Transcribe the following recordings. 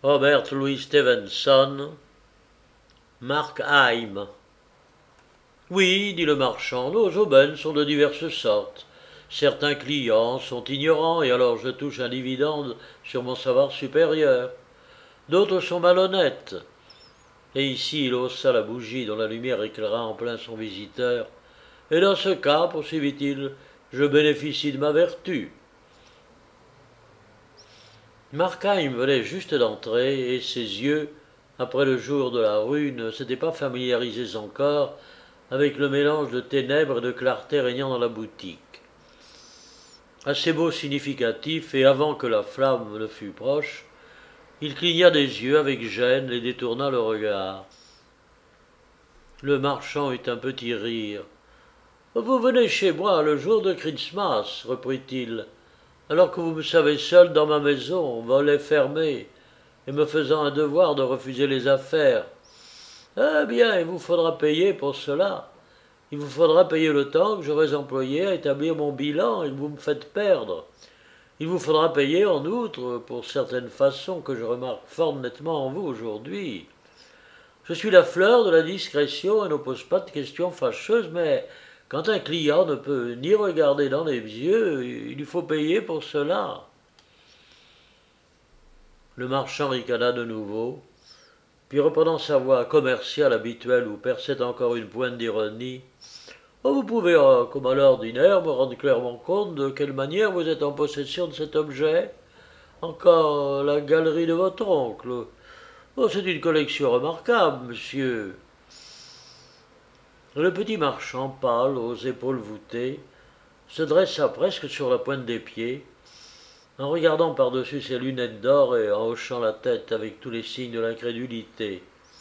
Robert Louis Stevenson, Markheim. Oui, dit le marchand, nos aubaines sont de diverses sortes. Certains clients sont ignorants et alors je touche un dividende sur mon savoir supérieur. D'autres sont malhonnêtes. Et ici il haussa la bougie dont la lumière éclaira en plein son visiteur. Et dans ce cas, poursuivit-il, je bénéficie de ma vertu. Markheim venait juste d'entrer, et ses yeux, après le jour de la rue, ne s'étaient pas familiarisés encore avec le mélange de ténèbres et de clarté régnant dans la boutique. À ces mots significatifs, et avant que la flamme ne fût proche, il cligna des yeux avec gêne et détourna le regard. Le marchand eut un petit rire. « Vous venez chez moi le jour de Christmas, reprit-il, alors que vous me savez seul dans ma maison, volet fermé, et me faisant un devoir de refuser les affaires. Eh bien, il vous faudra payer pour cela. Il vous faudra payer le temps que j'aurais employé à établir mon bilan et que vous me faites perdre. Il vous faudra payer, en outre, pour certaines façons que je remarque fort nettement en vous aujourd'hui. Je suis la fleur de la discrétion et n'oppose pas de questions fâcheuses, mais quand un client ne peut ni regarder dans les yeux, il lui faut payer pour cela. » Le marchand ricana de nouveau, puis reprenant sa voix commerciale habituelle où perçait encore une pointe d'ironie, « Oh, vous pouvez, comme à l'ordinaire, me rendre clairement compte de quelle manière vous êtes en possession de cet objet? Encore la galerie de votre oncle. Oh, c'est une collection remarquable, monsieur. » Le petit marchand, pâle, aux épaules voûtées, se dressa presque sur la pointe des pieds, en regardant par-dessus ses lunettes d'or et en hochant la tête avec tous les signes de l'incrédulité.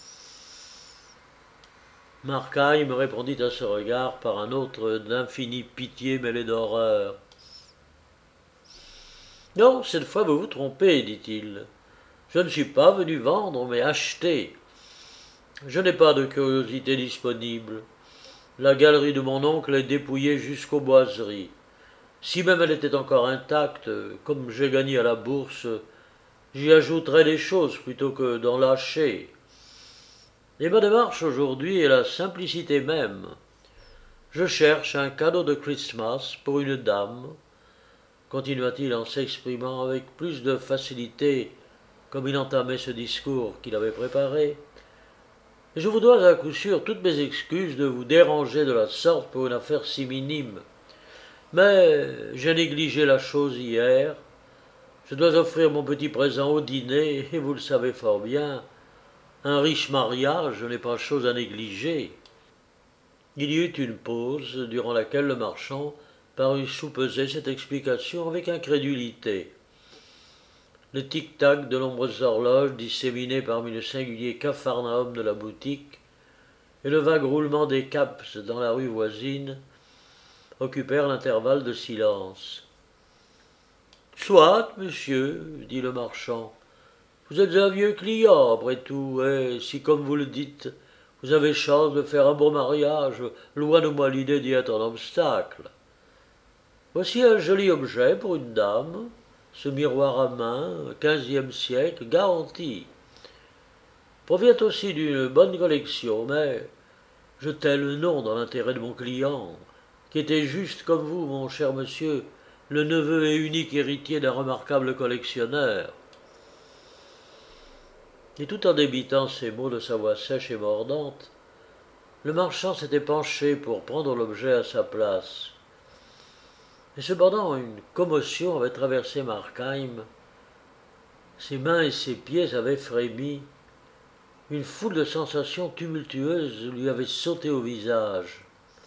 Markheim répondit à ce regard par un autre d'infinie pitié mêlée d'horreur. « Non, cette fois vous vous trompez, dit-il. Je ne suis pas venu vendre, mais acheter. Je n'ai pas de curiosité disponible. La galerie de mon oncle est dépouillée jusqu'aux boiseries. Si même elle était encore intacte, comme j'ai gagné à la bourse, j'y ajouterais des choses plutôt que d'en lâcher. Et ma démarche aujourd'hui est la simplicité même. Je cherche un cadeau de Christmas pour une dame, continua-t-il en s'exprimant avec plus de facilité comme il entamait ce discours qu'il avait préparé. Et je vous dois à coup sûr toutes mes excuses de vous déranger de la sorte pour une affaire si minime. Mais j'ai négligé la chose hier. Je dois offrir mon petit présent au dîner, et vous le savez fort bien, un riche mariage n'est pas chose à négliger. » Il y eut une pause, durant laquelle le marchand parut soupeser cette explication avec incrédulité. Le tic-tac de nombreuses horloges disséminées parmi le singulier capharnaüm de la boutique et le vague roulement des caps dans la rue voisine occupèrent l'intervalle de silence. « Soit, monsieur, dit le marchand, vous êtes un vieux client, après tout, et si, comme vous le dites, vous avez chance de faire un bon mariage, loin de moi l'idée d'y être un obstacle. Voici un joli objet pour une dame, ce miroir à main, 15e siècle, garanti. Provient aussi d'une bonne collection, mais je tais le nom dans l'intérêt de mon client, qui était juste comme vous, mon cher monsieur, le neveu et unique héritier d'un remarquable collectionneur. » Et tout en débitant ces mots de sa voix sèche et mordante, le marchand s'était penché pour prendre l'objet à sa place. Et cependant, une commotion avait traversé Markheim. Ses mains et ses pieds avaient frémi. Une foule de sensations tumultueuses lui avait sauté au visage.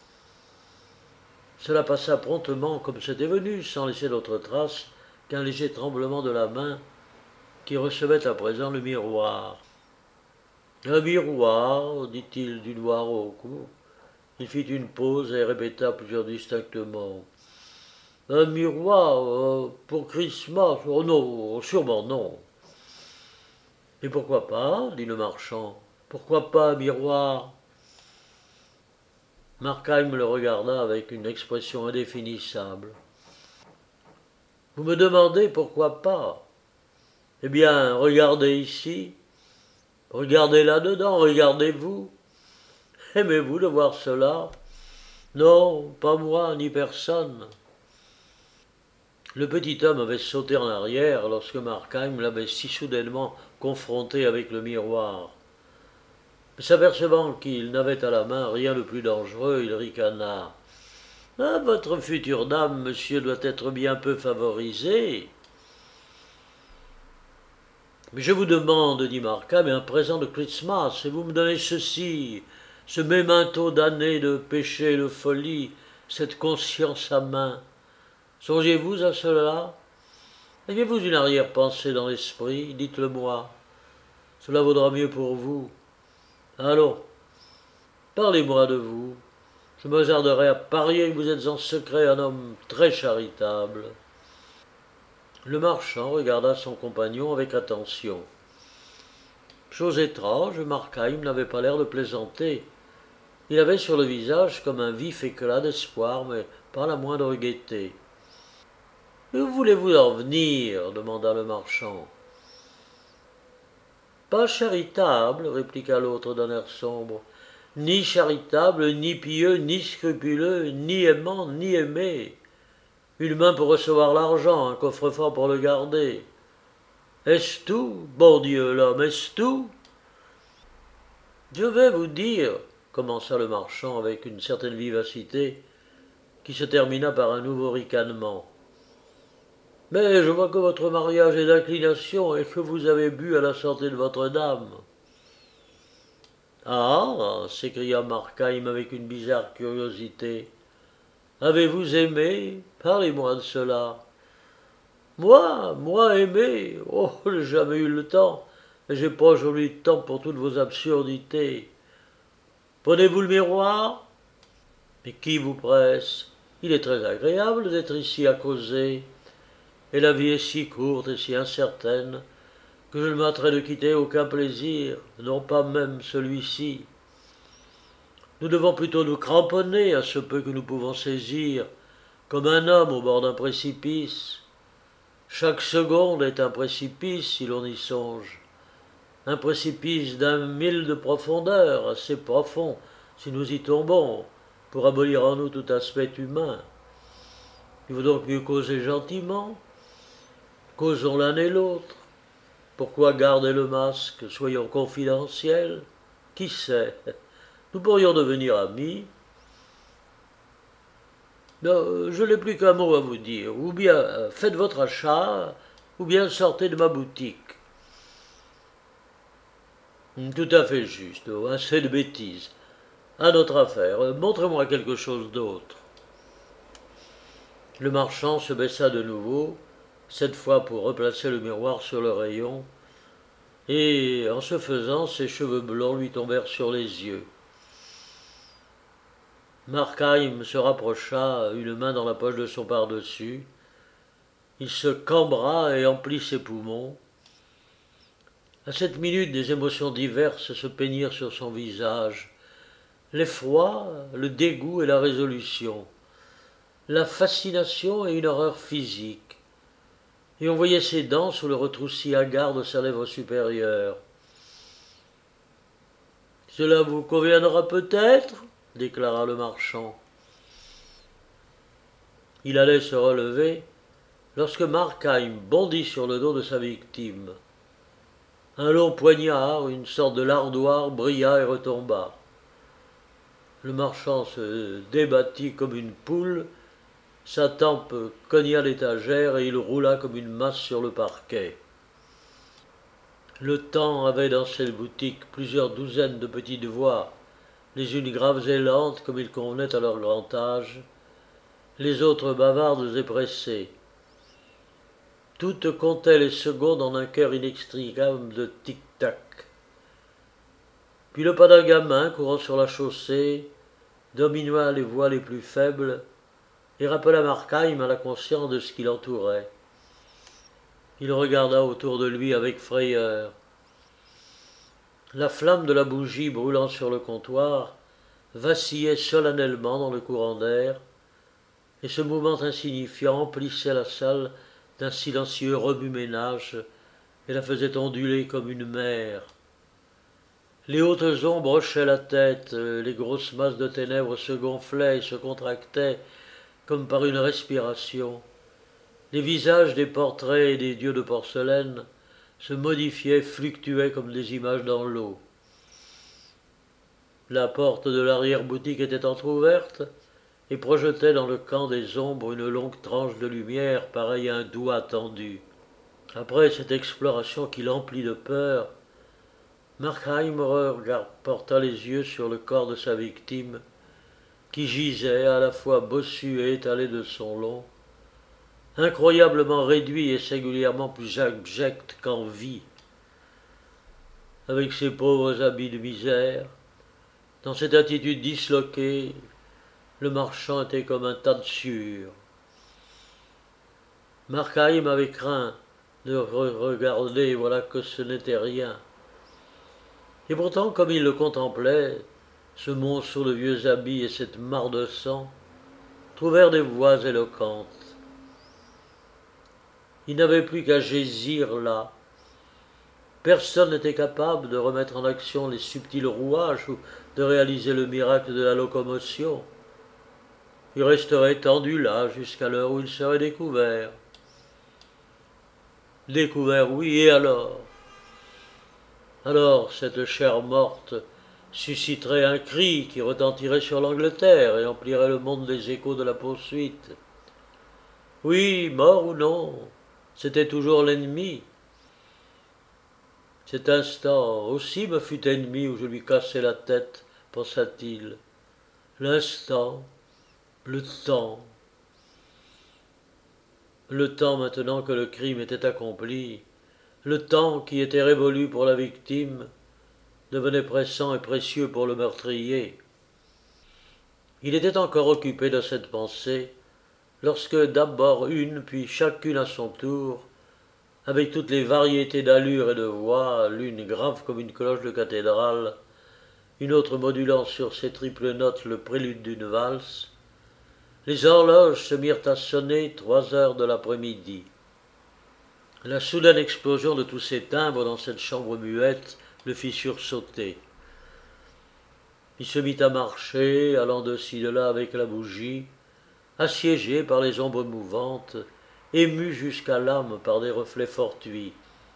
Cela passa promptement comme c'était venu, sans laisser d'autre trace qu'un léger tremblement de la main qui recevait à présent le miroir. « Un miroir, dit-il d'une voix rauque. Il fit une pause et répéta plusieurs distinctement. « Un miroir pour Christmas? Oh non, sûrement non. »« Et pourquoi pas ?» dit le marchand. « Pourquoi pas un miroir ?» Markheim le regarda avec une expression indéfinissable. « Vous me demandez pourquoi pas? Eh bien, regardez ici, regardez là-dedans, regardez-vous. Aimez-vous de voir cela? Non, pas moi, ni personne. Le petit homme avait sauté en arrière lorsque Markheim l'avait si soudainement confronté avec le miroir. S'apercevant qu'il n'avait à la main rien de plus dangereux, il ricana. Ah, votre future dame, monsieur, doit être bien peu favorisée. Mais je vous demande, dit Markheim, un présent de Christmas, et vous me donnez ceci, ce memento d'années de péché et de folie, cette conscience à main. Songez-vous à cela? Aviez-vous une arrière-pensée dans l'esprit? Dites-le-moi. Cela vaudra mieux pour vous. Allons, parlez-moi de vous. Je me hasarderai à parier que vous êtes en secret un homme très charitable. Le marchand regarda son compagnon avec attention. Chose étrange, Markheim n'avait pas l'air de plaisanter. Il avait sur le visage comme un vif éclat d'espoir, mais pas la moindre gaieté. Où voulez-vous en venir? Demanda le marchand. Pas charitable, répliqua l'autre d'un air sombre. Ni charitable, ni pieux, ni scrupuleux, ni aimant, ni aimé. Une main pour recevoir l'argent, un coffre-fort pour le garder. Est-ce tout? Bon Dieu, l'homme, est-ce tout? Je vais vous dire, commença le marchand avec une certaine vivacité, qui se termina par un nouveau ricanement. Mais je vois que votre mariage est d'inclination et que vous avez bu à la santé de votre dame. Ah, s'écria Markheim avec une bizarre curiosité. Avez-vous aimé? Parlez-moi de cela. Moi aimer? Oh, j'ai jamais eu le temps, et j'ai pas aujourd'hui de temps pour toutes vos absurdités. Prenez-vous le miroir? Mais qui vous presse? Il est très agréable d'être ici à causer, et la vie est si courte et si incertaine que je ne m'hâterai de quitter aucun plaisir, non pas même celui-ci. Nous devons plutôt nous cramponner à ce peu que nous pouvons saisir, comme un homme au bord d'un précipice. Chaque seconde est un précipice si l'on y songe. Un précipice d'un mille de profondeur, assez profond si nous y tombons, pour abolir en nous tout aspect humain. Il vaut donc mieux causer gentiment. Causons l'un et l'autre. Pourquoi garder le masque? Soyons confidentiels. Qui sait? Nous pourrions devenir amis. Non, je n'ai plus qu'un mot à vous dire. Ou bien faites votre achat, ou bien sortez de ma boutique. Tout à fait juste. Assez de bêtises. À notre affaire. Montrez-moi quelque chose d'autre. Le marchand se baissa de nouveau, cette fois pour replacer le miroir sur le rayon, et en ce faisant, ses cheveux blonds lui tombèrent sur les yeux. Markheim se rapprocha, une main dans la poche de son pardessus. Il se cambra et emplit ses poumons. À cette minute, des émotions diverses se peignirent sur son visage. L'effroi, le dégoût et la résolution. La fascination et une horreur physique. Et on voyait ses dents sous le retroussi hagard de sa lèvre supérieure. « Cela vous conviendra peut-être » déclara le marchand. Il allait se relever lorsque Markheim bondit sur le dos de sa victime. Un long poignard, une sorte de lardoir, brilla et retomba. Le marchand se débattit comme une poule, sa tempe cogna l'étagère et il roula comme une masse sur le parquet. Le temps avait dans cette boutique plusieurs douzaines de petites voix, les unes graves et lentes comme il convenait à leur grand âge, les autres bavardes et pressées. Toutes comptaient les secondes en un cœur inextricable de tic-tac. Puis le pas d'un gamin courant sur la chaussée domina les voix les plus faibles et rappela Markheim à la conscience de ce qui l'entourait. Il regarda autour de lui avec frayeur. La flamme de la bougie brûlant sur le comptoir vacillait solennellement dans le courant d'air, et ce mouvement insignifiant emplissait la salle d'un silencieux remue-ménage et la faisait onduler comme une mer. Les hautes ombres hochaient la tête, les grosses masses de ténèbres se gonflaient et se contractaient comme par une respiration. Les visages des portraits et des dieux de porcelaine se modifiaient, fluctuaient comme des images dans l'eau. La porte de l'arrière-boutique était entr'ouverte et projetait dans le camp des ombres une longue tranche de lumière pareille à un doigt tendu. Après cette exploration qui l'emplit de peur, Markheimer porta les yeux sur le corps de sa victime, qui gisait à la fois bossu et étalé de son long, incroyablement réduit et singulièrement plus abject qu'en vie, avec ses pauvres habits de misère. Dans cette attitude disloquée, le marchand était comme un tas de sueur. Markheim avait craint de regarder, voilà que ce n'était rien. Et pourtant, comme il le contemplait, ce monstre de vieux habits et cette mare de sang trouvèrent des voix éloquentes. Il n'avait plus qu'à gésir là. Personne n'était capable de remettre en action les subtils rouages ou de réaliser le miracle de la locomotion. Il resterait tendu là jusqu'à l'heure où il serait découvert. Découvert, oui, et alors? Alors cette chair morte susciterait un cri qui retentirait sur l'Angleterre et emplirait le monde des échos de la poursuite. Oui, mort ou non, c'était toujours l'ennemi. Cet instant aussi me fut ennemi où je lui cassai la tête, pensa-t-il. L'instant, le temps. Le temps maintenant que le crime était accompli, le temps qui était révolu pour la victime, devenait pressant et précieux pour le meurtrier. Il était encore occupé de cette pensée, lorsque d'abord une, puis chacune à son tour, avec toutes les variétés d'allure et de voix, l'une grave comme une cloche de cathédrale, une autre modulant sur ses triples notes le prélude d'une valse, les horloges se mirent à sonner 3 heures de l'après-midi. La soudaine explosion de tous ces timbres dans cette chambre muette le fit sursauter. Il se mit à marcher, allant de ci de là avec la bougie, assiégé par les ombres mouvantes, ému jusqu'à l'âme par des reflets fortuits.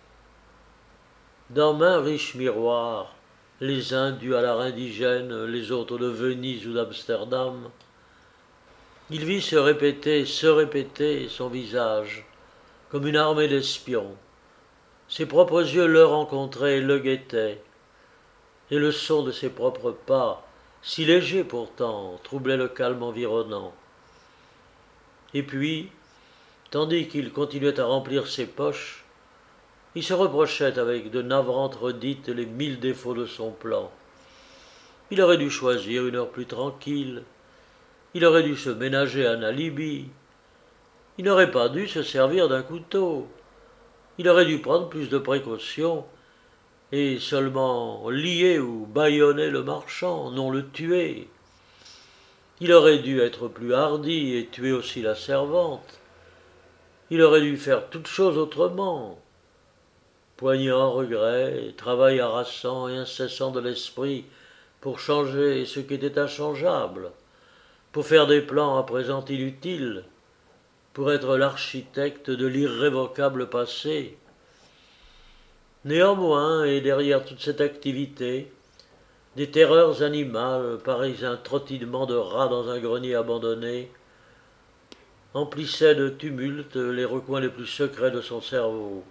Dans maints riches miroirs, les uns dus à l'art indigène, les autres de Venise ou d'Amsterdam, il vit se répéter son visage, comme une armée d'espions. Ses propres yeux le rencontraient et le guettaient, et le son de ses propres pas, si léger pourtant, troublait le calme environnant. Et puis, tandis qu'il continuait à remplir ses poches, il se reprochait avec de navrantes redites les 1000 défauts de son plan. Il aurait dû choisir une heure plus tranquille, il aurait dû se ménager un alibi, il n'aurait pas dû se servir d'un couteau, il aurait dû prendre plus de précautions et seulement lier ou bâillonner le marchand, non le tuer. Il aurait dû être plus hardi et tuer aussi la servante. Il aurait dû faire toutes choses autrement. Poignant regret, travail harassant et incessant de l'esprit pour changer ce qui était inchangeable, pour faire des plans à présent inutiles, pour être l'architecte de l'irrévocable passé. Néanmoins, et derrière toute cette activité, des terreurs animales, pareilles à un trottinement de rats dans un grenier abandonné, emplissaient de tumulte les recoins les plus secrets de son cerveau.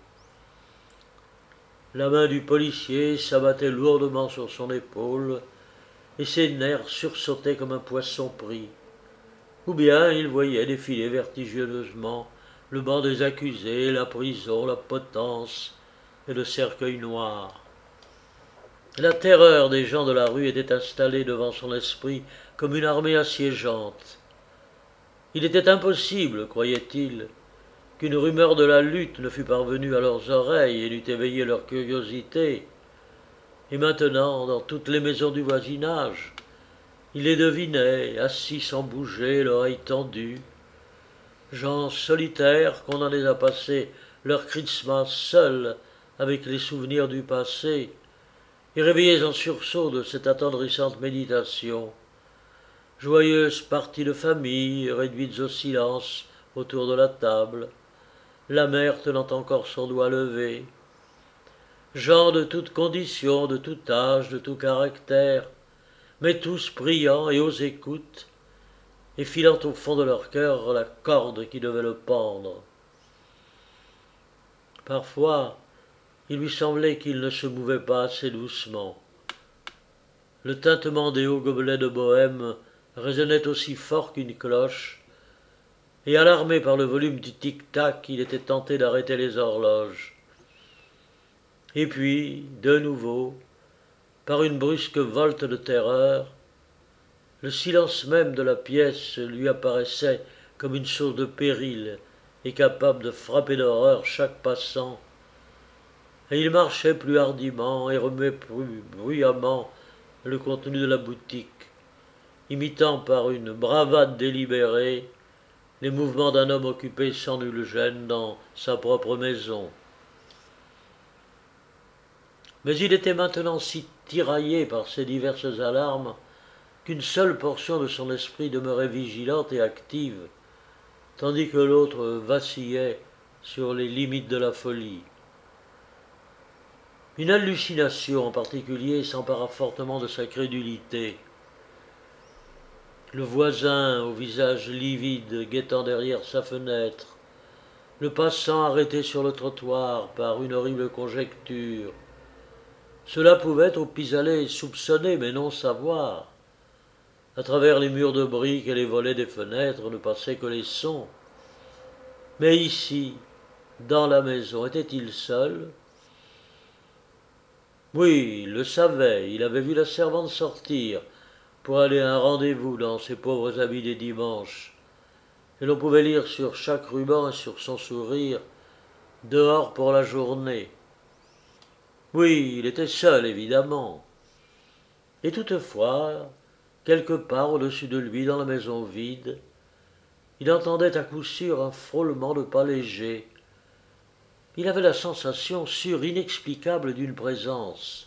La main du policier s'abattait lourdement sur son épaule, et ses nerfs sursautaient comme un poisson pris. Ou bien il voyait défiler vertigineusement le banc des accusés, la prison, la potence et le cercueil noir. La terreur des gens de la rue était installée devant son esprit comme une armée assiégeante. Il était impossible, croyait-il, qu'une rumeur de la lutte ne fût parvenue à leurs oreilles et n'eût éveillé leur curiosité. Et maintenant, dans toutes les maisons du voisinage, il les devinait, assis sans bouger, l'oreille tendue, gens solitaires condamnés à passer leur Christmas seuls avec les souvenirs du passé, et réveillés en sursaut de cette attendrissante méditation, joyeuses parties de famille réduites au silence autour de la table, la mère tenant encore son doigt levé, gens de toutes conditions, de tout âge, de tout caractère, mais tous priants et aux écoutes, et filant au fond de leur cœur la corde qui devait le pendre. Parfois, il lui semblait qu'il ne se mouvait pas assez doucement. Le tintement des hauts gobelets de Bohême résonnait aussi fort qu'une cloche, et alarmé par le volume du tic-tac, il était tenté d'arrêter les horloges. Et puis, de nouveau, par une brusque volte de terreur, le silence même de la pièce lui apparaissait comme une chose de péril et capable de frapper d'horreur chaque passant, et il marchait plus hardiment et remuait plus bruyamment le contenu de la boutique, imitant par une bravade délibérée les mouvements d'un homme occupé sans nulle gêne dans sa propre maison. Mais il était maintenant si tiraillé par ces diverses alarmes qu'une seule portion de son esprit demeurait vigilante et active, tandis que l'autre vacillait sur les limites de la folie. Une hallucination en particulier s'empara fortement de sa crédulité. Le voisin au visage livide guettant derrière sa fenêtre, le passant arrêté sur le trottoir par une horrible conjecture. Cela pouvait au pis-aller soupçonner mais non savoir. À travers les murs de briques et les volets des fenêtres ne passaient que les sons. Mais ici, dans la maison, était-il seul? Oui, il le savait, il avait vu la servante sortir pour aller à un rendez-vous dans ses pauvres habits des dimanches, et l'on pouvait lire sur chaque ruban et sur son sourire « Dehors pour la journée ». Oui, il était seul, évidemment. Et toutefois, quelque part au-dessus de lui, dans la maison vide, il entendait à coup sûr un frôlement de pas légers. Il avait la sensation sûre, inexplicable d'une présence.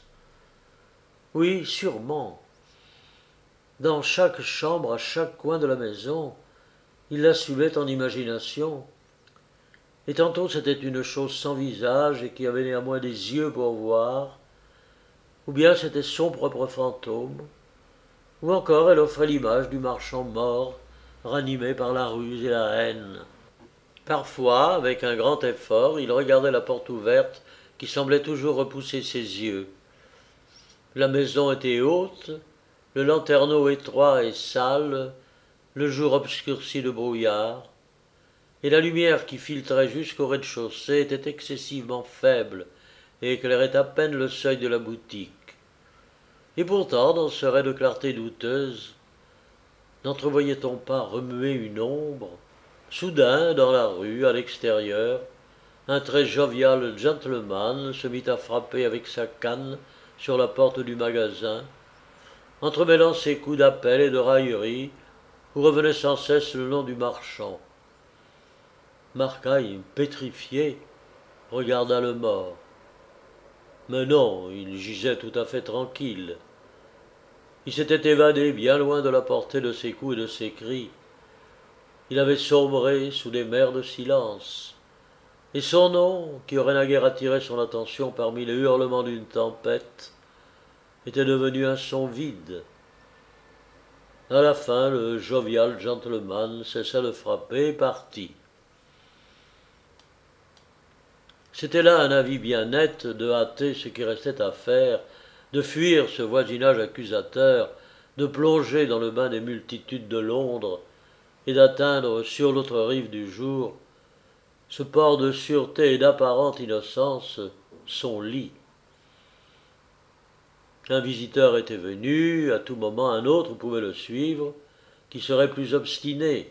Oui, sûrement. Dans chaque chambre, à chaque coin de la maison, il l'assumait en imagination. Et tantôt c'était une chose sans visage et qui avait néanmoins des yeux pour voir, ou bien c'était son propre fantôme, ou encore elle offrait l'image du marchand mort, ranimé par la ruse et la haine. Parfois, avec un grand effort, il regardait la porte ouverte qui semblait toujours repousser ses yeux. La maison était haute, le lanterneau étroit et sale, le jour obscurci de brouillard, et la lumière qui filtrait jusqu'au rez-de-chaussée était excessivement faible et éclairait à peine le seuil de la boutique. Et pourtant, dans ce ray de clarté douteuse, n'entrevoyait-on pas remuer une ombre? Soudain, dans la rue, à l'extérieur, un très jovial gentleman se mit à frapper avec sa canne sur la porte du magasin, entremêlant ses coups d'appel et de raillerie, où revenait sans cesse le nom du marchand. Marcaille, pétrifié, regarda le mort. Mais non, il gisait tout à fait tranquille. Il s'était évadé bien loin de la portée de ses coups et de ses cris. Il avait sombré sous des mers de silence. Et son nom, qui aurait naguère attiré son attention parmi les hurlements d'une tempête, était devenu un son vide. À la fin, le jovial gentleman cessa de frapper et partit. C'était là un avis bien net de hâter ce qui restait à faire, de fuir ce voisinage accusateur, de plonger dans le bain des multitudes de Londres et d'atteindre sur l'autre rive du jour ce port de sûreté et d'apparente innocence, son lit. Un visiteur était venu, à tout moment un autre pouvait le suivre, qui serait plus obstiné.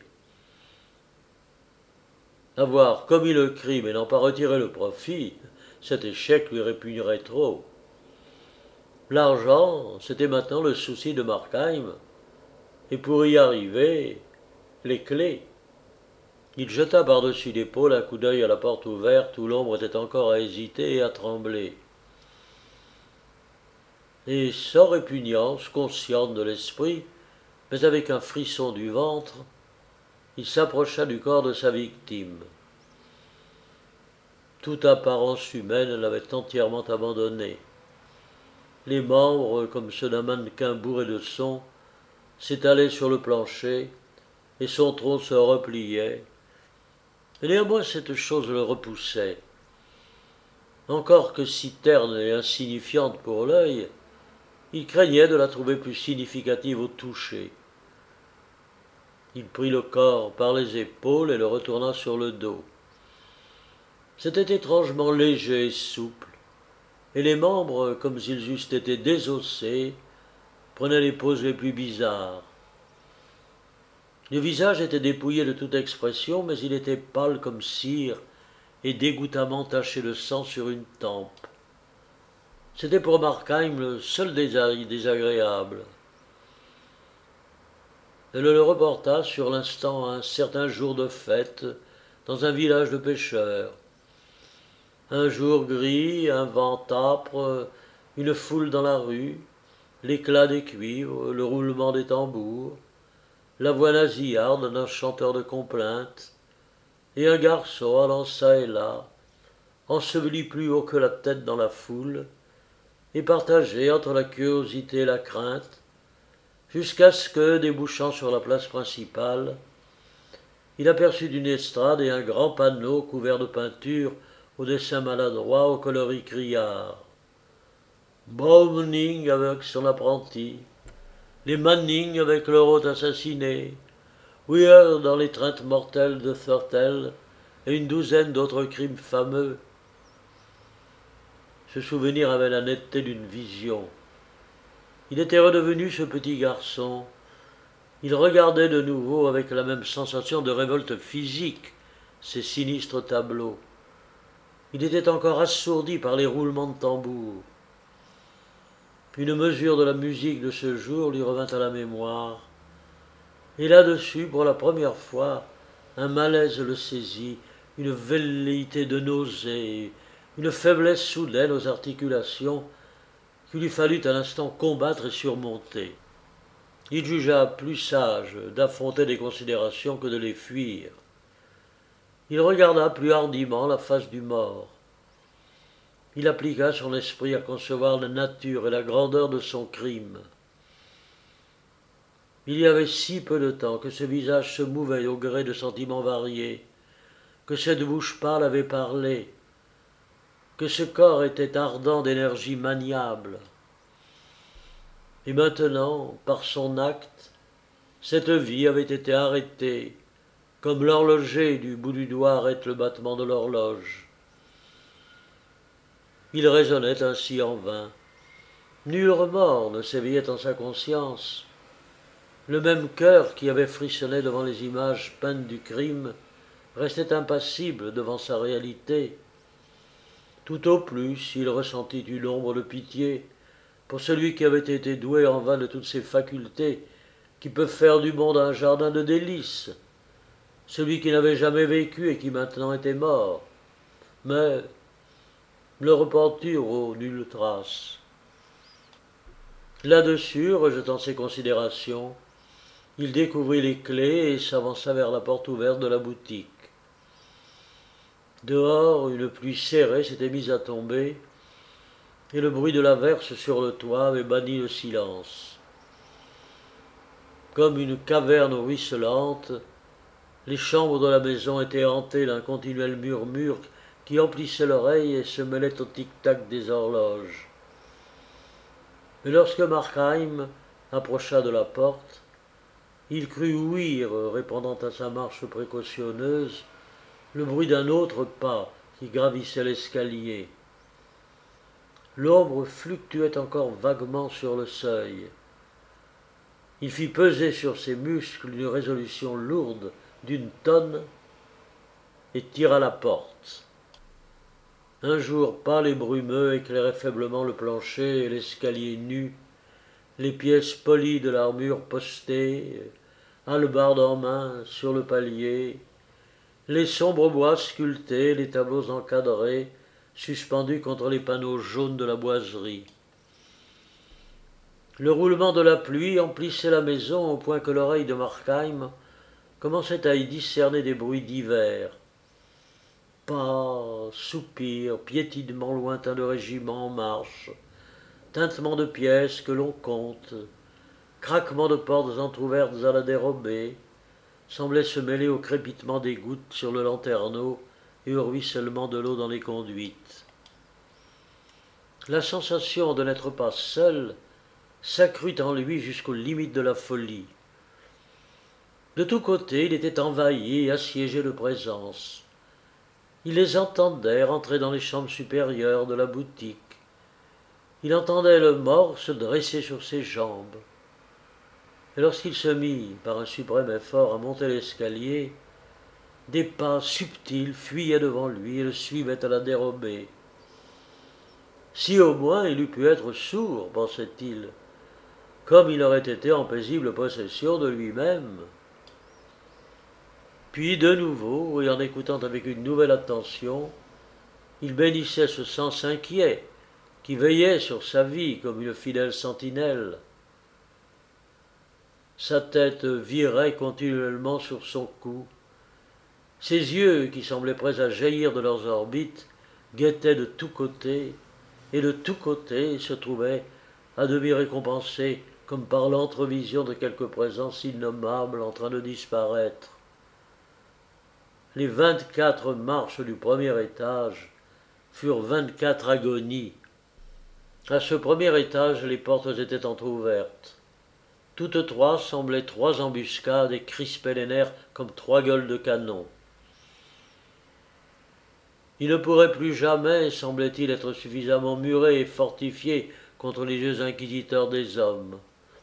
Avoir commis le crime et n'en pas retirer le profit, cet échec lui répugnerait trop. L'argent, c'était maintenant le souci de Markheim, et pour y arriver, les clés. Il jeta par-dessus l'épaule un coup d'œil à la porte ouverte où l'ombre était encore à hésiter et à trembler. Et sans répugnance, consciente de l'esprit, mais avec un frisson du ventre, il s'approcha du corps de sa victime. Toute apparence humaine l'avait entièrement abandonné. Les membres, comme ceux d'un mannequin bourré de son, s'étalaient sur le plancher, et son tronc se repliait. Et néanmoins cette chose le repoussait. Encore que si terne et insignifiante pour l'œil, il craignait de la trouver plus significative au toucher. Il prit le corps par les épaules et le retourna sur le dos. C'était étrangement léger et souple, et les membres, comme s'ils eussent été désossés, prenaient les poses les plus bizarres. Le visage était dépouillé de toute expression, mais il était pâle comme cire et dégoûtamment taché de sang sur une tempe. C'était pour Markheim le seul détail désagréable. Elle le reporta sur l'instant à un certain jour de fête dans un village de pêcheurs. Un jour gris, un vent âpre, une foule dans la rue, l'éclat des cuivres, le roulement des tambours, la voix nasillarde d'un chanteur de complaintes, et un garçon allant çà et là, enseveli plus haut que la tête dans la foule, et partagé entre la curiosité et la crainte, jusqu'à ce que, débouchant sur la place principale, il aperçut d'une estrade et un grand panneau couvert de peintures au dessin maladroit, au coloris criard. Browning avec son apprenti, les Manning avec leur hôte assassiné, Weir dans l'étreinte mortelle de Thurtell et une douzaine d'autres crimes fameux. Ce souvenir avait la netteté d'une vision. Il était redevenu ce petit garçon. Il regardait de nouveau avec la même sensation de révolte physique ces sinistres tableaux. Il était encore assourdi par les roulements de tambour. Une mesure de la musique de ce jour lui revint à la mémoire, et là-dessus, pour la première fois, un malaise le saisit, une velléité de nausée, une faiblesse soudaine aux articulations qu'il lui fallut un instant combattre et surmonter. Il jugea plus sage d'affronter des considérations que de les fuir. Il regarda plus hardiment la face du mort. Il appliqua son esprit à concevoir la nature et la grandeur de son crime. Il y avait si peu de temps que ce visage se mouvait au gré de sentiments variés, que cette bouche pâle avait parlé, que ce corps était ardent d'énergie maniable. Et maintenant, par son acte, cette vie avait été arrêtée, comme l'horloger du bout du doigt arrête le battement de l'horloge. Il raisonnait ainsi en vain. Nul remords ne s'éveillait en sa conscience. Le même cœur qui avait frissonné devant les images peintes du crime restait impassible devant sa réalité. Tout au plus, il ressentit une ombre de pitié pour celui qui avait été doué en vain de toutes ces facultés qui peuvent faire du monde un jardin de délices, celui qui n'avait jamais vécu et qui maintenant était mort. Mais le repentir aux nulle trace. Là-dessus, rejetant ses considérations, il découvrit les clés et s'avança vers la porte ouverte de la boutique. Dehors, une pluie serrée s'était mise à tomber, et le bruit de l'averse sur le toit avait banni le silence. Comme une caverne ruisselante, les chambres de la maison étaient hantées d'un continuel murmure qui emplissait l'oreille et se mêlait au tic-tac des horloges. Mais lorsque Markheim approcha de la porte, il crut ouïr, répondant à sa marche précautionneuse, le bruit d'un autre pas qui gravissait l'escalier. L'ombre fluctuait encore vaguement sur le seuil. Il fit peser sur ses muscles une résolution lourde d'une tonne et tira la porte. Un jour pâle et brumeux éclairait faiblement le plancher et l'escalier nu, les pièces polies de l'armure postée, hallebarde en main, sur le palier, les sombres bois sculptés, les tableaux encadrés, suspendus contre les panneaux jaunes de la boiserie. Le roulement de la pluie emplissait la maison au point que l'oreille de Markheim commençait à y discerner des bruits divers. Pas, soupirs, piétinements lointains de régiments en marche, tintements de pièces que l'on compte, craquements de portes entr'ouvertes à la dérobée, semblaient se mêler au crépitement des gouttes sur le lanterneau et au ruissellement de l'eau dans les conduites. La sensation de n'être pas seul s'accrut en lui jusqu'aux limites de la folie. De tous côtés, il était envahi et assiégé de présences. Il les entendait rentrer dans les chambres supérieures de la boutique. Il entendait le mort se dresser sur ses jambes. Et lorsqu'il se mit, par un suprême effort, à monter l'escalier, des pas subtils fuyaient devant lui et le suivaient à la dérobée. Si au moins il eût pu être sourd, pensait-il, comme il aurait été en paisible possession de lui-même. Puis de nouveau, et en écoutant avec une nouvelle attention, il bénissait ce sens inquiet qui veillait sur sa vie comme une fidèle sentinelle. Sa tête virait continuellement sur son cou. Ses yeux, qui semblaient prêts à jaillir de leurs orbites, guettaient de tous côtés, et de tous côtés se trouvaient, à demi récompensés, comme par l'entrevision de quelque présence innommable en train de disparaître. Les 24 marches du premier étage furent 24 agonies. À ce premier étage, les portes étaient entr'ouvertes. Toutes trois semblaient trois embuscades et crispaient les nerfs comme trois gueules de canon. Il ne pourrait plus jamais, semblait-il, être suffisamment muré et fortifié contre les yeux inquisiteurs des hommes.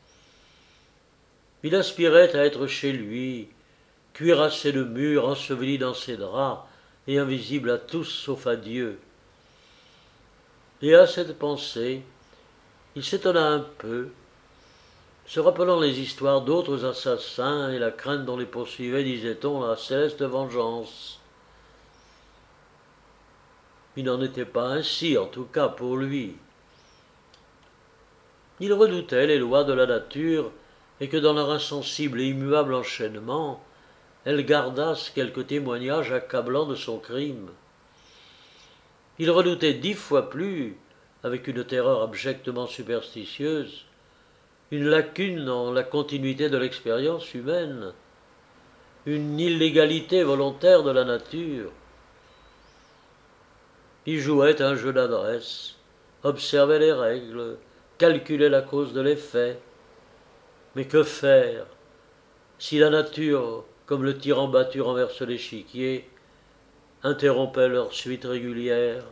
Il aspirait à être chez lui, cuirassé de murs, enseveli dans ses draps et invisible à tous sauf à Dieu. Et à cette pensée, il s'étonna un peu, se rappelant les histoires d'autres assassins et la crainte dont les poursuivait, disait-on, la céleste vengeance. Il n'en était pas ainsi, en tout cas pour lui. Il redoutait les lois de la nature et que dans leur insensible et immuable enchaînement, elles gardassent quelque témoignage accablant de son crime. Il redoutait 10 fois plus, avec une terreur abjectement superstitieuse, une lacune dans la continuité de l'expérience humaine, une illégalité volontaire de la nature. Il jouait un jeu d'adresse, observait les règles, calculait la cause de l'effet. Mais que faire si la nature, comme le tyran battu renverse l'échiquier, interrompait leur suite régulière?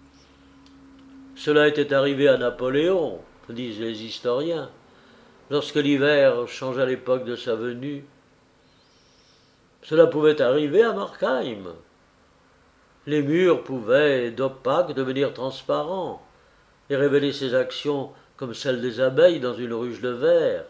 Cela était arrivé à Napoléon, disent les historiens, lorsque l'hiver changea l'époque de sa venue. Cela pouvait arriver à Markheim. Les murs pouvaient, d'opaques, devenir transparents et révéler ses actions comme celles des abeilles dans une ruche de verre.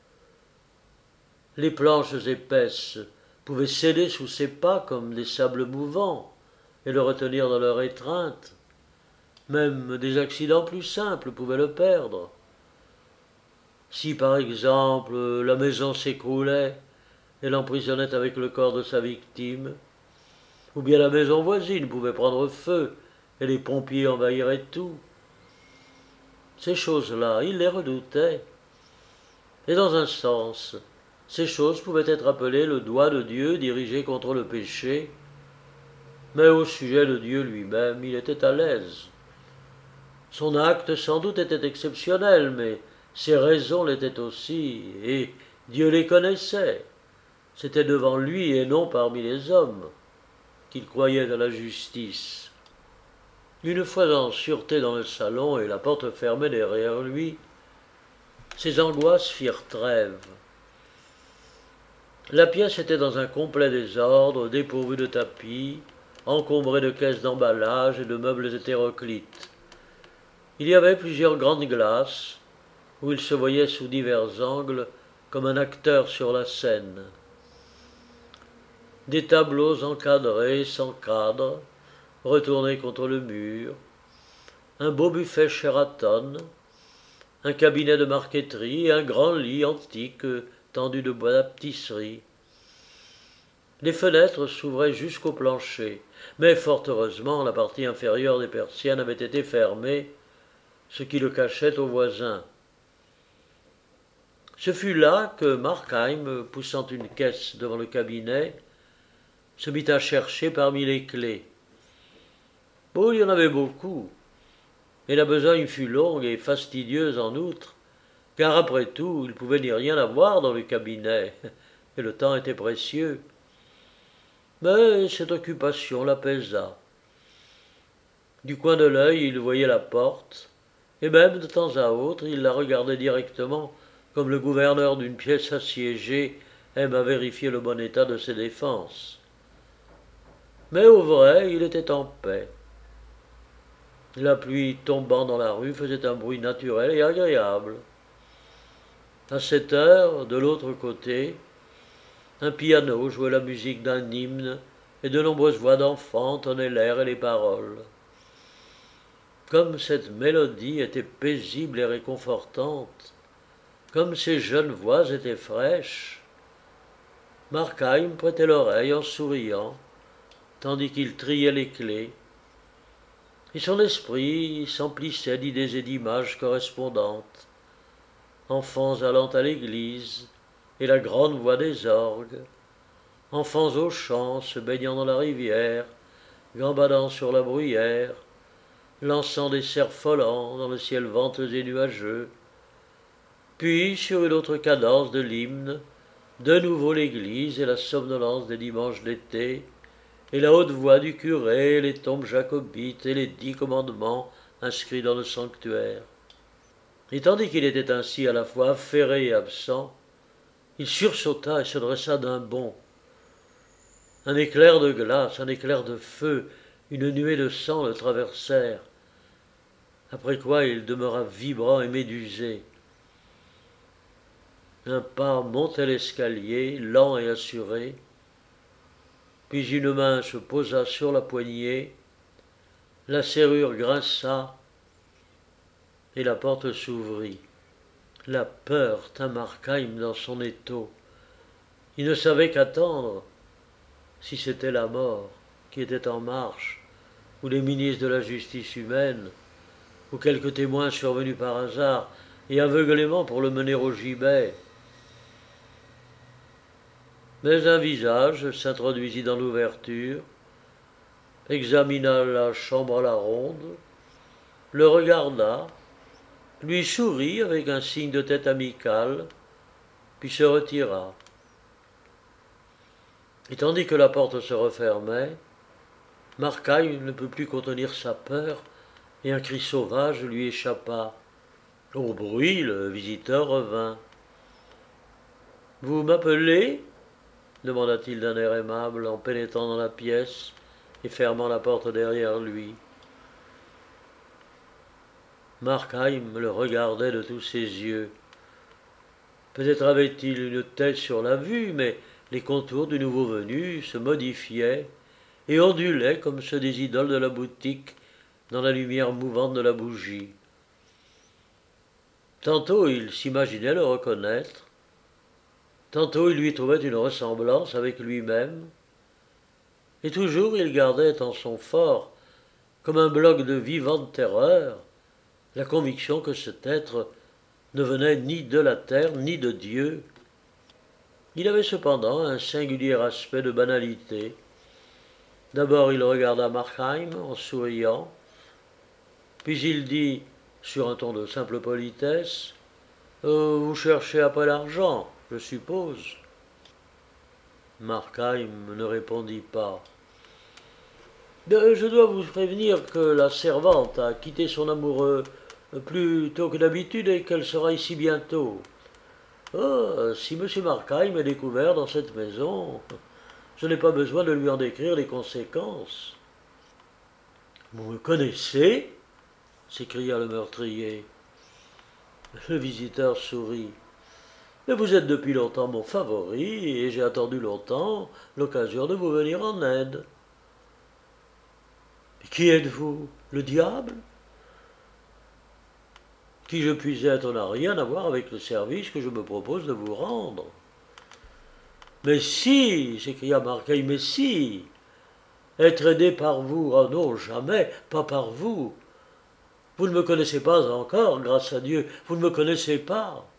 Les planches épaisses pouvaient céder sous ses pas comme des sables mouvants et le retenir dans leur étreinte. Même des accidents plus simples pouvaient le perdre. Si, par exemple, la maison s'écroulait et l'emprisonnait avec le corps de sa victime, ou bien la maison voisine pouvait prendre feu et les pompiers envahiraient tout. Ces choses-là, il les redoutait. Et dans un sens, ces choses pouvaient être appelées le doigt de Dieu dirigé contre le péché, mais au sujet de Dieu lui-même, il était à l'aise. Son acte sans doute était exceptionnel, mais ses raisons l'étaient aussi, et Dieu les connaissait. C'était devant lui et non parmi les hommes qu'il croyait à la justice. Une fois en sûreté dans le salon et la porte fermée derrière lui, ses angoisses firent trêve. La pièce était dans un complet désordre, dépourvue de tapis, encombrée de caisses d'emballage et de meubles hétéroclites. Il y avait plusieurs grandes glaces, où il se voyait sous divers angles, comme un acteur sur la scène. des tableaux encadrés sans cadre, retournés contre le mur, un beau buffet Sheraton, un cabinet de marqueterie et un grand lit antique tendu de bois d'aptisserie. Les fenêtres s'ouvraient jusqu'au plancher, mais fort heureusement la partie inférieure des persiennes avait été fermée, ce qui le cachait aux voisins. Ce fut là que Markheim, poussant une caisse devant le cabinet, se mit à chercher parmi les clés. Bon, il y en avait beaucoup, et la besogne fut longue et fastidieuse en outre, car après tout, il pouvait n'y rien avoir dans le cabinet, et le temps était précieux. Mais cette occupation l'apaisa. Du coin de l'œil, il voyait la porte, et même de temps à autre, il la regardait directement, comme le gouverneur d'une pièce assiégée aime à vérifier le bon état de ses défenses. Mais au vrai, il était en paix. La pluie tombant dans la rue faisait un bruit naturel et agréable. À cette heure, de l'autre côté, un piano jouait la musique d'un hymne et de nombreuses voix d'enfants entonnaient l'air et les paroles. Comme cette mélodie était paisible et réconfortante, comme ces jeunes voix étaient fraîches, Markheim prêtait l'oreille en souriant, tandis qu'il triait les clés, et son esprit s'emplissait d'idées et d'images correspondantes, enfants allant à l'église, et la grande voix des orgues, enfants au champ se baignant dans la rivière, gambadant sur la bruyère, lançant des cerfs-volants dans le ciel venteux et nuageux, puis sur une autre cadence de l'hymne, de nouveau l'église et la somnolence des dimanches d'été, et la haute voix du curé, les tombes jacobites et les 10 commandements inscrits dans le sanctuaire. Et tandis qu'il était ainsi à la fois affairé et absent, il sursauta et se dressa d'un bond. Un éclair de glace, un éclair de feu, une nuée de sang le traversèrent, après quoi il demeura vibrant et médusé. Un pas montait l'escalier, lent et assuré, puis une main se posa sur la poignée, la serrure grinça, et la porte s'ouvrit. La peur tint Markheim dans son étau. Il ne savait qu'attendre, si c'était la mort qui était en marche, ou les ministres de la justice humaine, ou quelques témoins survenus par hasard et aveuglément pour le mener au gibet. Mais un visage s'introduisit dans l'ouverture, examina la chambre à la ronde, le regarda, lui sourit avec un signe de tête amical, puis se retira. Et tandis que la porte se refermait, Markheim ne put plus contenir sa peur, et un cri sauvage lui échappa. Au bruit, le visiteur revint. « Vous m'appelez » demanda-t-il d'un air aimable en pénétrant dans la pièce et fermant la porte derrière lui. Markheim le regardait de tous ses yeux. Peut-être avait-il une tête sur la vue, mais les contours du nouveau venu se modifiaient et ondulaient comme ceux des idoles de la boutique dans la lumière mouvante de la bougie. Tantôt il s'imaginait le reconnaître, tantôt il lui trouvait une ressemblance avec lui-même, et toujours il gardait en son fort, comme un bloc de vivante terreur, la conviction que cet être ne venait ni de la terre ni de Dieu. Il avait cependant un singulier aspect de banalité. D'abord il regarda Markheim en souriant, puis il dit, sur un ton de simple politesse, « Vous cherchez après l'argent, je suppose ?» Markheim ne répondit pas. « Je dois vous prévenir que la servante a quitté son amoureux plus tôt que d'habitude et qu'elle sera ici bientôt. Oh, si M. Markheim est découvert dans cette maison, je n'ai pas besoin de lui en décrire les conséquences. »« Vous me connaissez ?» s'écria le meurtrier. Le visiteur sourit. Mais vous êtes depuis longtemps mon favori, et j'ai attendu longtemps l'occasion de vous venir en aide. Et qui êtes-vous? Le diable? Qui je puis être n'a rien à voir avec le service que je me propose de vous rendre. Mais si, s'écria Marcaille, mais si, être aidé par vous, oh non, jamais, pas par vous. Vous ne me connaissez pas encore, grâce à Dieu, vous ne me connaissez pas.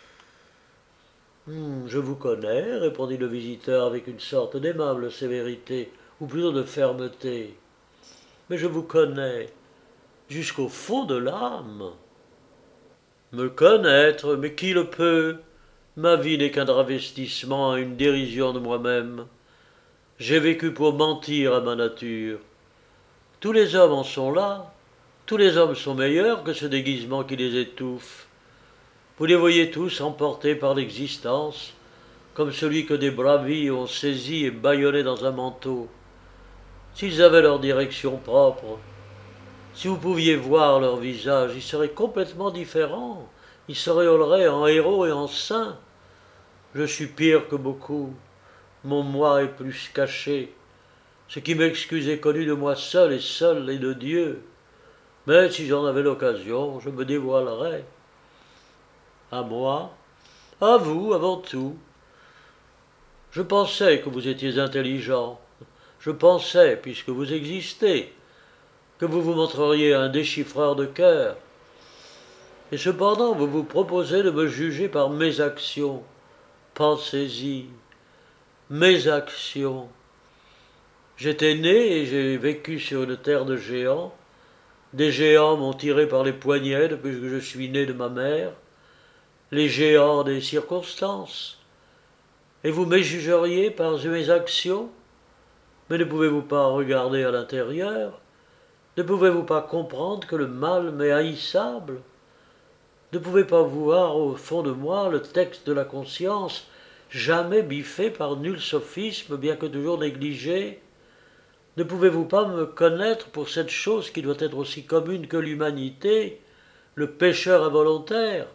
Je vous connais, répondit le visiteur avec une sorte d'aimable sévérité, ou plutôt de fermeté. Mais je vous connais, jusqu'au fond de l'âme. Me connaître, mais qui le peut? Ma vie n'est qu'un travestissement, une dérision de moi-même. J'ai vécu pour mentir à ma nature. Tous les hommes en sont là. Tous les hommes sont meilleurs que ce déguisement qui les étouffe. Vous les voyez tous emportés par l'existence, comme celui que des bravilles ont saisi et bâillonné dans un manteau. S'ils avaient leur direction propre, si vous pouviez voir leur visage, ils seraient complètement différents. Ils s'auréoleraient en héros et en saints. Je suis pire que beaucoup. Mon moi est plus caché. Ce qui m'excuse est connu de moi seul et de Dieu. Mais si j'en avais l'occasion, je me dévoilerais. À moi, à vous avant tout. Je pensais que vous étiez intelligent. Je pensais, puisque vous existez, que vous vous montreriez un déchiffreur de cœur. Et cependant, vous vous proposez de me juger par mes actions. Pensez-y, mes actions. J'étais né et j'ai vécu sur une terre de géants. Des géants m'ont tiré par les poignets depuis que je suis né de ma mère. Les géants des circonstances. Et vous me jugeriez par mes actions? Mais ne pouvez-vous pas regarder à l'intérieur? Ne pouvez-vous pas comprendre que le mal m'est haïssable? Ne pouvez pas voir au fond de moi le texte de la conscience, jamais biffé par nul sophisme, bien que toujours négligé? Ne pouvez-vous pas me connaître pour cette chose qui doit être aussi commune que l'humanité, le pécheur involontaire?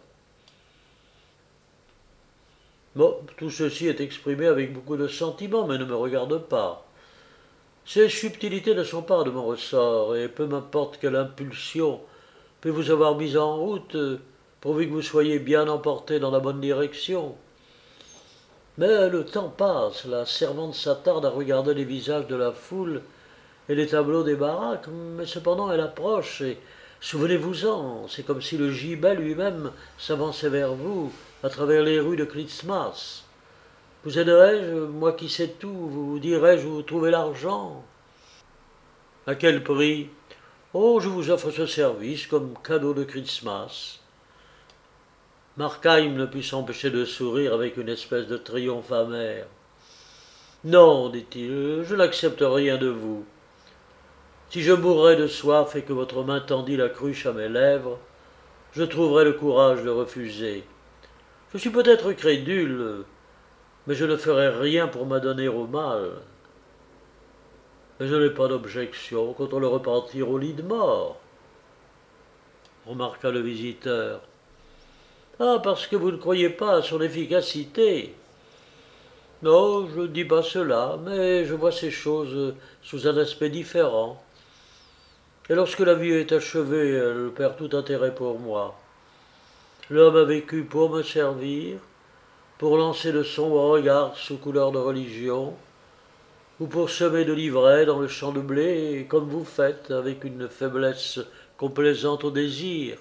Bon, tout ceci est exprimé avec beaucoup de sentiment, mais ne me regarde pas. Ces subtilités ne sont pas de mon ressort, et peu m'importe quelle impulsion peut vous avoir mise en route, pourvu que vous soyez bien emporté dans la bonne direction. Mais le temps passe, la servante s'attarde à regarder les visages de la foule et les tableaux des baraques, mais cependant elle approche, et souvenez-vous-en, c'est comme si le gibet lui-même s'avançait vers vous à travers les rues de Klitsmas. Vous aiderai-je, moi qui sais tout, vous dirai-je où trouver l'argent? À quel prix? Oh, je vous offre ce service comme cadeau de Christmas. Markheim ne put s'empêcher de sourire avec une espèce de triomphe amer. Non, dit-il, je n'accepte rien de vous. Si je mourrais de soif et que votre main tendit la cruche à mes lèvres, je trouverais le courage de refuser. Je suis peut-être crédule, mais je ne ferai rien pour m'adonner au mal. Mais je n'ai pas d'objection contre le repentir au lit de mort, remarqua le visiteur. Ah, parce que vous ne croyez pas à son efficacité. Non, je ne dis pas cela, mais je vois ces choses sous un aspect différent. Et lorsque la vie est achevée, elle perd tout intérêt pour moi. L'homme a vécu pour me servir, pour lancer de sombres regards sous couleur de religion, ou pour semer de l'ivraie dans le champ de blé, comme vous faites, avec une faiblesse complaisante au désir.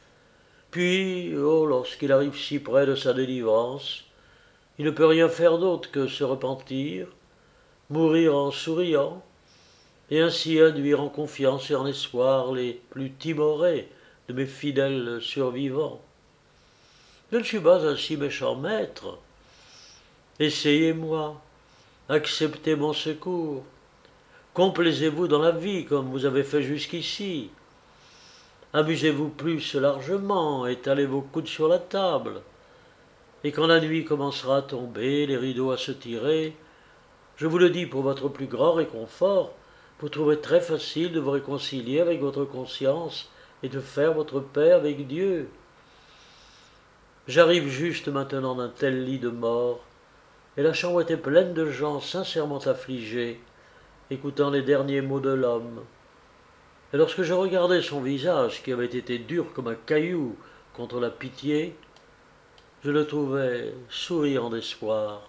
Puis, oh, lorsqu'il arrive si près de sa délivrance, il ne peut rien faire d'autre que se repentir, mourir en souriant, et ainsi induire en confiance et en espoir les plus timorés de mes fidèles survivants. Je ne suis pas un si méchant maître. Essayez-moi, acceptez mon secours, complaisez-vous dans la vie comme vous avez fait jusqu'ici. Amusez-vous plus largement, étalez vos coudes sur la table, et quand la nuit commencera à tomber, les rideaux à se tirer, je vous le dis pour votre plus grand réconfort, vous trouverez très facile de vous réconcilier avec votre conscience et de faire votre paix avec Dieu. J'arrive juste maintenant d'un tel lit de mort, et la chambre était pleine de gens sincèrement affligés, écoutant les derniers mots de l'homme. Et lorsque je regardais son visage, qui avait été dur comme un caillou contre la pitié, je le trouvais souriant d'espoir.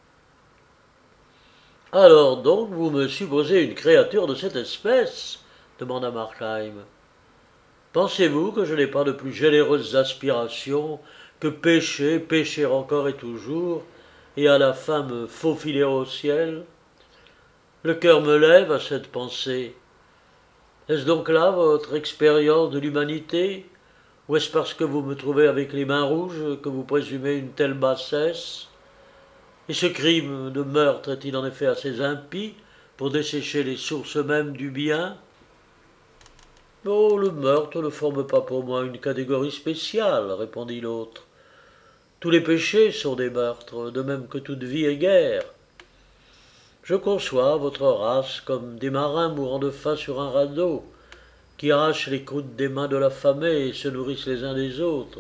Alors donc, vous me supposez une créature de cette espèce demanda Markheim. Pensez-vous que je n'ai pas de plus généreuses aspirations que pécher, pécher encore et toujours, et à la fin me faufiler au ciel? Le cœur me lève à cette pensée. Est-ce donc là votre expérience de l'humanité? Ou est-ce parce que vous me trouvez avec les mains rouges que vous présumez une telle bassesse? Et ce crime de meurtre est-il en effet assez impie pour dessécher les sources mêmes du bien? Oh, le meurtre ne forme pas pour moi une catégorie spéciale, répondit l'autre. Tous les péchés sont des meurtres, de même que toute vie est guerre. Je conçois votre race comme des marins mourant de faim sur un radeau, qui arrachent les croûtes des mains de l'affamé et se nourrissent les uns des autres.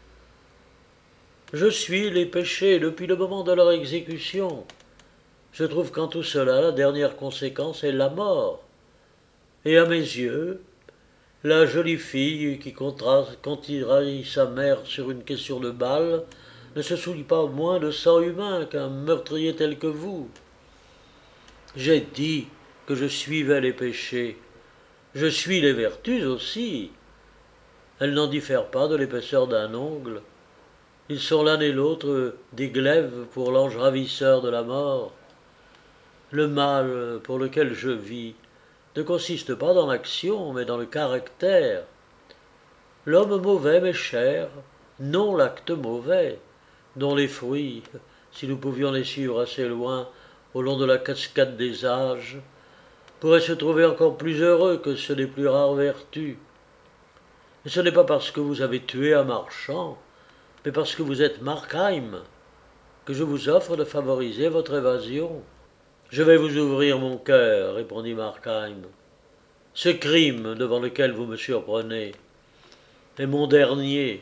Je suis les péchés depuis le moment de leur exécution. Je trouve qu'en tout cela, la dernière conséquence est la mort. Et à mes yeux, la jolie fille qui contrarie sa mère sur une question de balle ne se soucie pas moins de sang humain qu'un meurtrier tel que vous. J'ai dit que je suivais les péchés. Je suis les vertus aussi. Elles n'en diffèrent pas de l'épaisseur d'un ongle. Ils sont l'un et l'autre des glaives pour l'ange ravisseur de la mort. Le mal pour lequel je vis ne consiste pas dans l'action, mais dans le caractère. L'homme mauvais m'est cher, non l'acte mauvais, dont les fruits, si nous pouvions les suivre assez loin, au long de la cascade des âges, pourraient se trouver encore plus heureux que ceux des plus rares vertus. Et ce n'est pas parce que vous avez tué un marchand, mais parce que vous êtes Markheim, que je vous offre de favoriser votre évasion. Je vais vous ouvrir mon cœur, répondit Markheim. Ce crime devant lequel vous me surprenez est mon dernier.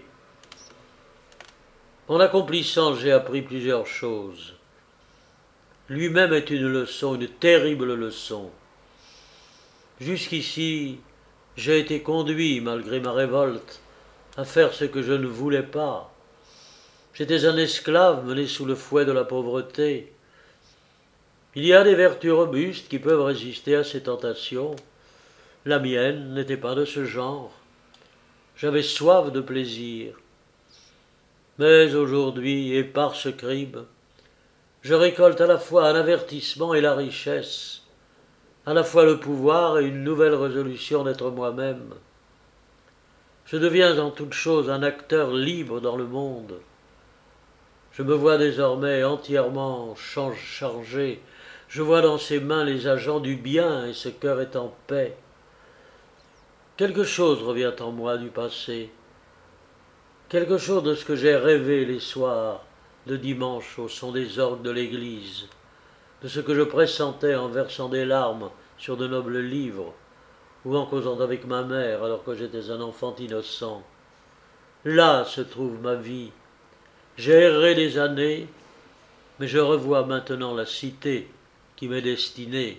En l'accomplissant, j'ai appris plusieurs choses. Lui-même est une leçon, une terrible leçon. Jusqu'ici, j'ai été conduit, malgré ma révolte, à faire ce que je ne voulais pas. J'étais un esclave mené sous le fouet de la pauvreté. Il y a des vertus robustes qui peuvent résister à ces tentations. La mienne n'était pas de ce genre. J'avais soif de plaisir. Mais aujourd'hui, et par ce crime, je récolte à la fois un avertissement et la richesse, à la fois le pouvoir et une nouvelle résolution d'être moi-même. Je deviens en toute chose un acteur libre dans le monde. Je me vois désormais entièrement chargé. Je vois dans ses mains les agents du bien et ce cœur est en paix. Quelque chose revient en moi du passé. Quelque chose de ce que j'ai rêvé les soirs de dimanche au son des orgues de l'église, de ce que je pressentais en versant des larmes sur de nobles livres, ou en causant avec ma mère alors que j'étais un enfant innocent. Là se trouve ma vie. J'ai erré des années, mais je revois maintenant la cité qui m'est destinée.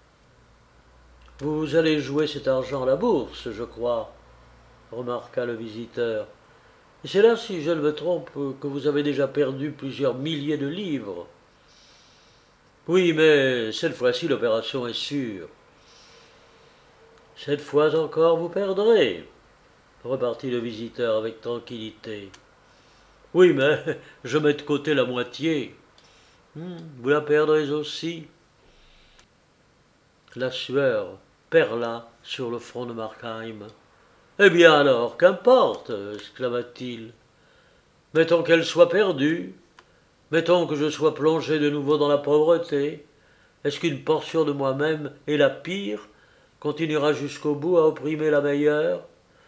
Vous allez jouer cet argent à la bourse, je crois, remarqua le visiteur. Et c'est là, si je ne me trompe, que vous avez déjà perdu plusieurs milliers de livres. Oui, mais cette fois-ci l'opération est sûre. Cette fois encore vous perdrez, repartit le visiteur avec tranquillité. Oui, mais je mets de côté la moitié. Vous la perdrez aussi. La sueur perla sur le front de Markheim. Eh bien alors, qu'importe, exclama-t-il. Mettons qu'elle soit perdue. Mettons que je sois plongé de nouveau dans la pauvreté. Est-ce qu'une portion de moi-même, et la pire, continuera jusqu'au bout à opprimer la meilleure?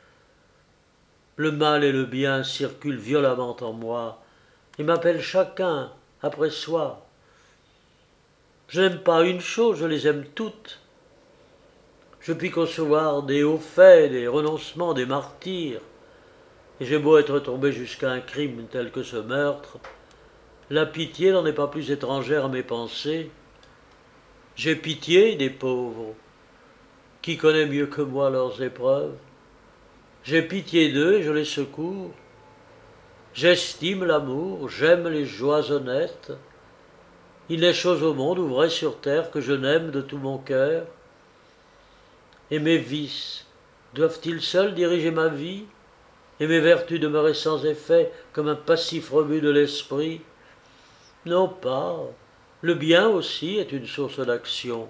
Le mal et le bien circulent violemment en moi et m'appellent chacun après soi. Je n'aime pas une chose, je les aime toutes. Je puis concevoir des hauts faits, des renoncements, des martyrs. et j'ai beau être tombé jusqu'à un crime tel que ce meurtre, la pitié n'en est pas plus étrangère à mes pensées. J'ai pitié des pauvres. Qui connaît mieux que moi leurs épreuves? J'ai pitié d'eux et je les secours. J'estime l'amour, j'aime les joies honnêtes. Il n'est chose au monde ou vrai sur terre que je n'aime de tout mon cœur. Et mes vices, doivent-ils seuls diriger ma vie, et mes vertus demeurer sans effet comme un passif rebut de l'esprit? Non pas. Le bien aussi est une source d'action.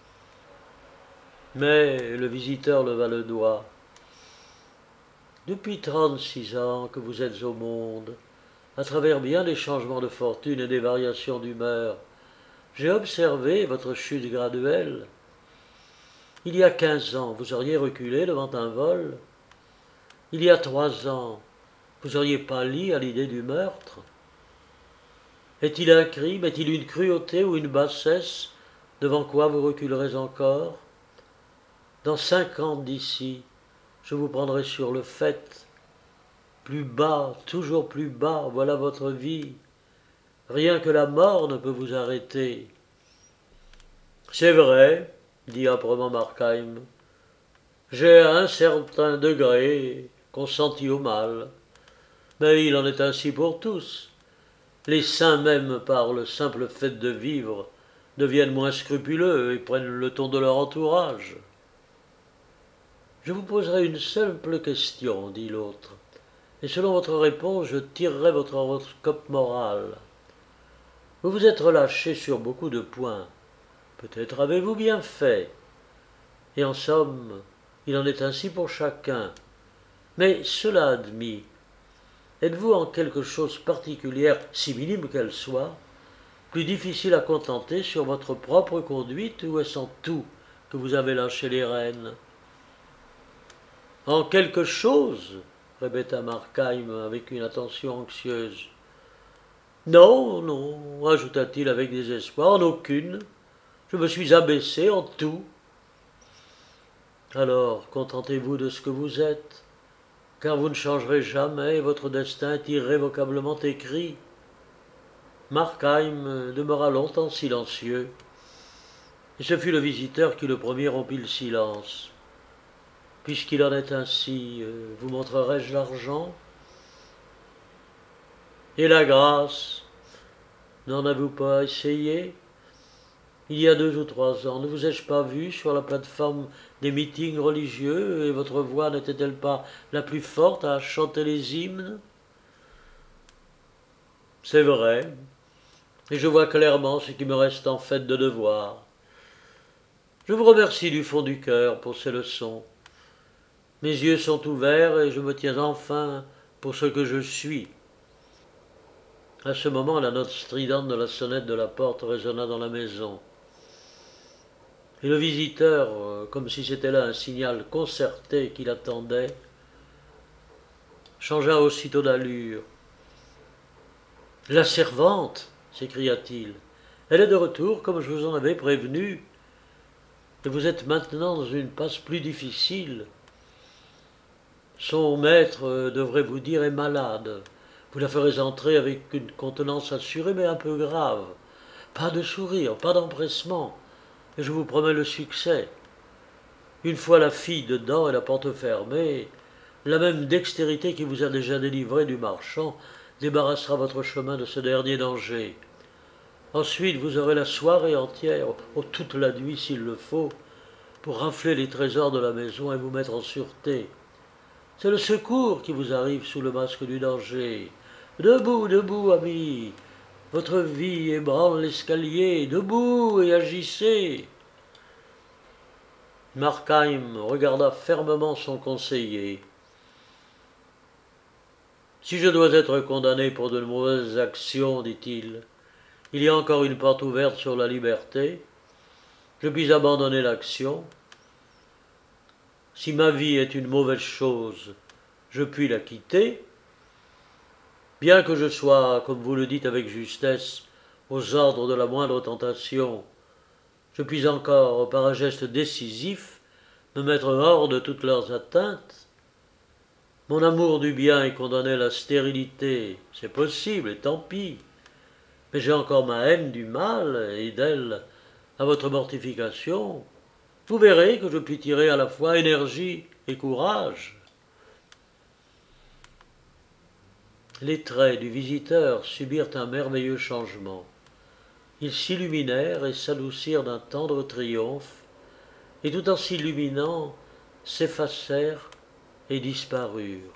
Mais le visiteur leva le doigt. Depuis 36 ans que vous êtes au monde, à travers bien des changements de fortune et des variations d'humeur, j'ai observé votre chute graduelle. Il y a 15 ans, vous auriez reculé devant un vol. Il y a 3 ans, vous auriez pâli à l'idée du meurtre. Est-il un crime, est-il une cruauté ou une bassesse devant quoi vous reculerez encore? Dans 5 ans d'ici, je vous prendrai sur le fait. Plus bas, toujours plus bas, voilà votre vie. Rien que la mort ne peut vous arrêter. C'est vrai, dit âprement Markheim. J'ai à un certain degré consenti au mal. Mais il en est ainsi pour tous. Les saints même, par le simple fait de vivre, deviennent moins scrupuleux et prennent le ton de leur entourage. Je vous poserai une simple question, dit l'autre, et selon votre réponse, je tirerai votre horoscope moral. Vous vous êtes relâché sur beaucoup de points. Peut-être avez-vous bien fait. Et en somme, il en est ainsi pour chacun. Mais cela admis, êtes-vous en quelque chose particulière, si minime qu'elle soit, plus difficile à contenter sur votre propre conduite, ou est-ce en tout que vous avez lâché les rênes? En quelque chose, répéta Markheim avec une attention anxieuse. Non, non, ajouta-t-il avec désespoir, en aucune. Je me suis abaissé en tout. Alors, contentez-vous de ce que vous êtes, car vous ne changerez jamais, et votre destin est irrévocablement écrit. Markheim demeura longtemps silencieux, et ce fut le visiteur qui le premier rompit le silence. Puisqu'il en est ainsi, vous montrerai-je l'argent? Et la grâce? N'en avez-vous pas essayé? Il y a 2 ou 3 ans, ne vous ai-je pas vu sur la plateforme des meetings religieux, et votre voix n'était-elle pas la plus forte à chanter les hymnes? C'est vrai, et je vois clairement ce qui me reste en fait de devoir. Je vous remercie du fond du cœur pour ces leçons. Mes yeux sont ouverts et je me tiens enfin pour ce que je suis. À ce moment, la note stridente de la sonnette de la porte résonna dans la maison. Et le visiteur, comme si c'était là un signal concerté qu'il attendait, changea aussitôt d'allure. La servante, s'écria-t-il, elle est de retour comme je vous en avais prévenu, et vous êtes maintenant dans une passe plus difficile. Son maître, devrait vous dire, est malade. Vous la ferez entrer avec une contenance assurée mais un peu grave. Pas de sourire, pas d'empressement, et je vous promets le succès. Une fois la fille dedans et la porte fermée, la même dextérité qui vous a déjà délivré du marchand débarrassera votre chemin de ce dernier danger. Ensuite, vous aurez la soirée entière, toute la nuit s'il le faut, pour rafler les trésors de la maison et vous mettre en sûreté. C'est le secours qui vous arrive sous le masque du danger. Debout, debout, amis. Votre vie ébranle l'escalier. Debout et agissez. Markheim regarda fermement son conseiller. Si je dois être condamné pour de mauvaises actions, dit-il, il y a encore une porte ouverte sur la liberté. Je puis abandonner l'action. Si ma vie est une mauvaise chose, je puis la quitter. Bien que je sois, comme vous le dites avec justesse, aux ordres de la moindre tentation, je puis encore, par un geste décisif, me mettre hors de toutes leurs atteintes. Mon amour du bien est condamné à la stérilité. C'est possible, et tant pis. Mais j'ai encore ma haine du mal, et d'elle à votre mortification. Vous verrez que je puis tirer à la fois énergie et courage. Les traits du visiteur subirent un merveilleux changement. Ils s'illuminèrent et s'adoucirent d'un tendre triomphe, et tout en s'illuminant, s'effacèrent et disparurent.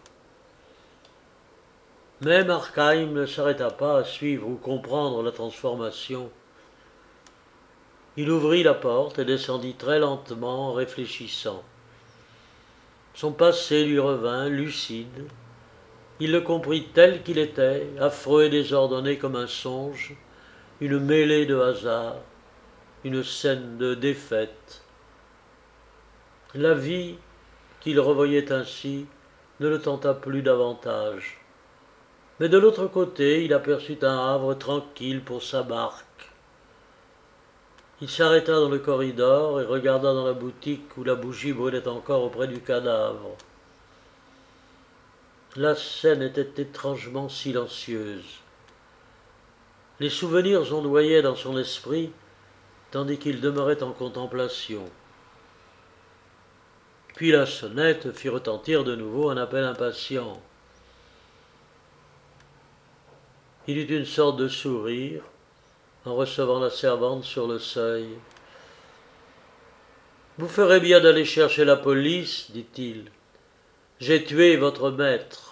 Mais Markheim ne s'arrêta pas à suivre ou comprendre la transformation. Il ouvrit la porte et descendit très lentement, réfléchissant. Son passé lui revint, lucide. Il le comprit tel qu'il était, affreux et désordonné comme un songe, une mêlée de hasards, une scène de défaite. La vie, qu'il revoyait ainsi, ne le tenta plus davantage. Mais de l'autre côté, il aperçut un havre tranquille pour sa barque. Il s'arrêta dans le corridor et regarda dans la boutique où la bougie brûlait encore auprès du cadavre. La scène était étrangement silencieuse. Les souvenirs ondoyaient dans son esprit, tandis qu'il demeurait en contemplation. Puis la sonnette fit retentir de nouveau un appel impatient. Il eut une sorte de sourire en recevant la servante sur le seuil. « Vous ferez bien d'aller chercher la police, dit-il. J'ai tué votre maître.